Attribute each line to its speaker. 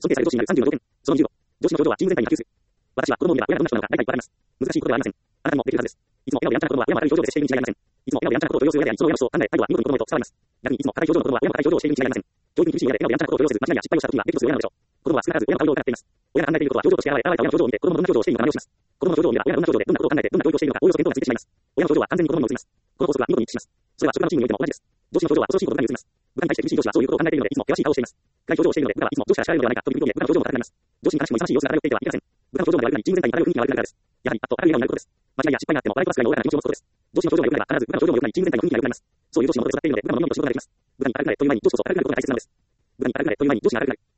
Speaker 1: 尊敬される上司になる30の条件。その25。上司の表情はチーム全体に波及する。私は子供を見れば親がどんな人なのか大体わかります。難しいことではありません。あなたもできるはずです。いつも笑顔でやんちゃな子供は親も明るい表情で接しているに違いありません。いつも笑顔でやんちゃなことを許す親であり、その親の人を考え、態度は見事に子供へと伝わります。逆にいつも硬い表情の子供は親も硬い表情をしているに違いありません。教育に厳しい親で笑顔でやんちゃなことを許せず、間違いや失敗をした時には激怒する親なのでしょう。子供は少なからず親の顔色を伺っています。親が考えていることは表情として現れた親の表情を見て、子供のどんな表情をしているのか真似をします。子供の表情を見れば親がどんな表情でどんなことを考えてどんな教育をしているのかおおよそ見当がついてしまいます。親の表情は完全に子供に移ります。この法則は見事に一致します。それは職場のチームにおいても同じです。上司の表情は恐ろしいことに移ります。部下に対して厳しい上司はそういうことを考えているのでいつも険しい顔をしています。暗い表情をしているので部下はいつも上司から叱られるのではないかという意味で部下の表情も硬くなります。上司に悲しくも勇ましい様子が漂っていてはいけません。部下の表情が悪いのにチーム全体に漂う雰囲気が悪くなるからです。やはり、あと明るい笑顔になることです。間違いや失敗があっても笑い飛ばすくらいの愚かな気持ちを持つことです。上司の表情が良くなれば必ず部下の表情も良くなりチーム全体の雰囲気が良くなります。そういう上司のもとで育っているので部下も飲み込むと仕事ができます。部下に明るくなれという前に上司こそ明るくなることが大切なのです。部下に明るくなれという前に上司が明るくなる。